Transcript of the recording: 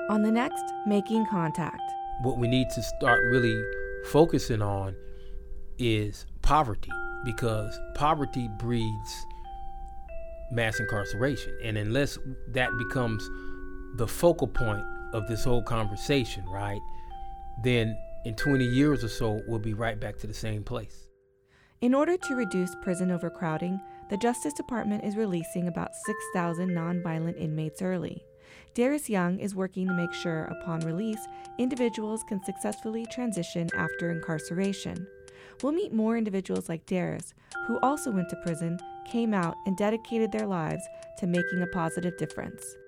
On the next, Making Contact. What we need to start really focusing on is poverty, because poverty breeds mass incarceration. And unless that becomes the focal point of this whole conversation, right, then in 20 years or so, we'll be right back to the same place. In order to reduce prison overcrowding, the Justice Department is releasing about 6,000 nonviolent inmates early. Darius Young is working to make sure, upon release, individuals can successfully transition after incarceration. We'll meet more individuals like Darius, who also went to prison, came out, and dedicated their lives to making a positive difference.